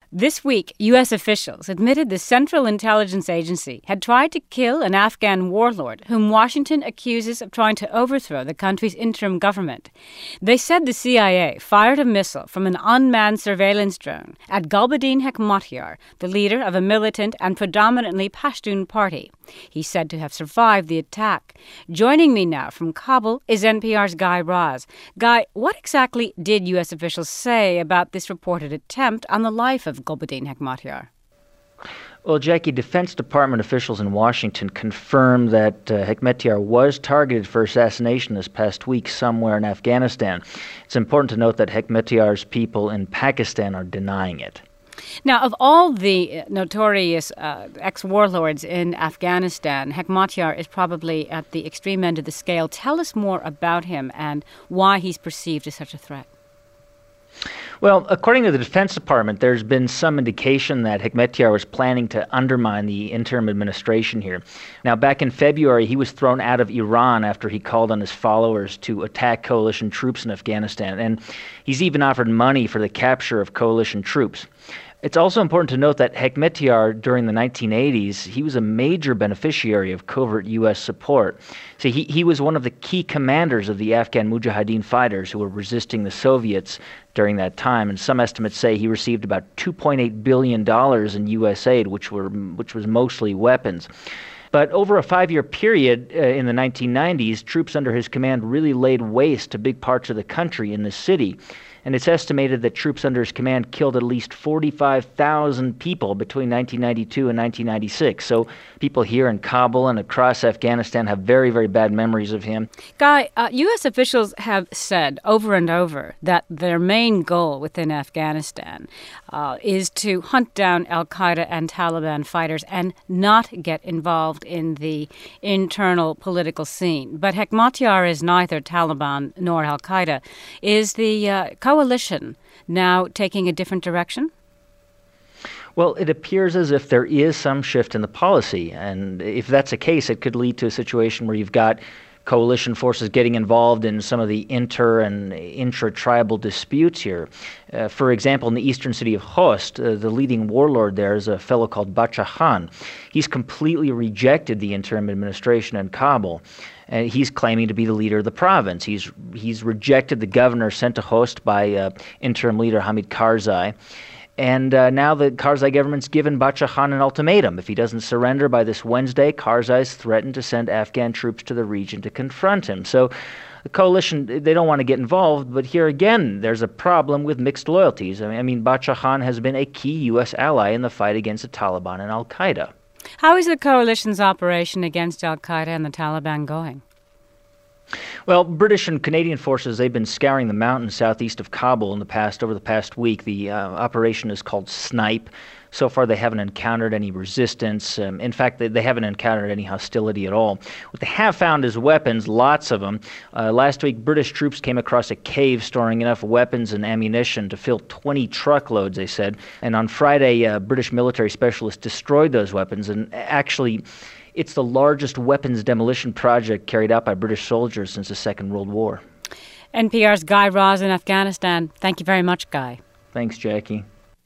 This week, U.S. officials admitted the Central Intelligence Agency had tried to kill an Afghan warlord whom Washington accuses of trying to overthrow the country's interim government. They said the CIA fired a missile from an unmanned surveillance drone at Gulbuddin Hekmatyar, the leader of a militant and predominantly Pashtun party. He's said to have survived the attack. Joining me now from Kabul is NPR's Guy Raz. Guy, what exactly did U.S. officials say about this reported attempt on the life of Gulbuddin Hekmatyar? Well, Jackie, Defense Department officials in Washington confirmed that Hekmatyar was targeted for assassination this past week somewhere in Afghanistan. It's important to note that Hekmatyar's people in Pakistan are denying it. Now, of all the notorious ex-warlords in Afghanistan, Hekmatyar is probably at the extreme end of the scale. Tell us more about him and why he's perceived as such a threat. Well, according to the Defense Department, there's been some indication that Hekmatyar was planning to undermine the interim administration here. Now, back in February, he was thrown out of Iran after he called on his followers to attack coalition troops in Afghanistan, and he's even offered money for the capture of coalition troops. It's also important to note that Hekmatyar, during the 1980s, he was a major beneficiary of covert U.S. support. See, he was one of the key commanders of the Afghan Mujahideen fighters who were resisting the Soviets during that time, and some estimates say he received about $2.8 billion in U.S. aid, which was mostly weapons. But over a 5-year period in the 1990s, troops under his command really laid waste to big parts of the country in the city. And it's estimated that troops under his command killed at least 45,000 people between 1992 and 1996. So people here in Kabul and across Afghanistan have very, very bad memories of him. Guy, U.S. officials have said over and over that their main goal within Afghanistan is to hunt down al-Qaeda and Taliban fighters and not get involved in the internal political scene. But Hekmatyar is neither Taliban nor al-Qaeda. Is the coalition now taking a different direction? Well, it appears as if there is some shift in the policy, and if that's the case, it could lead to a situation where you've got coalition forces getting involved in some of the inter- and intra-tribal disputes here. For example, in the eastern city of Khost, the leading warlord there is a fellow called Bacha Khan. He's completely rejected the interim administration in Kabul. And he's claiming to be the leader of the province. He's rejected the governor sent to Khost by interim leader Hamid Karzai. And now the Karzai government's given Bacha Khan an ultimatum. If he doesn't surrender by this Wednesday, Karzai's threatened to send Afghan troops to the region to confront him. So the coalition, they don't want to get involved, but here again, there's a problem with mixed loyalties. I mean, Bacha Khan has been a key U.S. ally in the fight against the Taliban and al-Qaeda. How is the coalition's operation against al-Qaeda and the Taliban going? Well, British and Canadian forces, they've been scouring the mountains southeast of Kabul over the past week. The operation is called Snipe. So far, they haven't encountered any resistance. In fact, they haven't encountered any hostility at all. What they have found is weapons, lots of them. Last week, British troops came across a cave storing enough weapons and ammunition to fill 20 truckloads, they said. And on Friday, British military specialists destroyed those weapons. And actually, it's the largest weapons demolition project carried out by British soldiers since the Second World War. NPR's Guy Raz in Afghanistan. Thank you very much, Guy. Thanks, Jackie.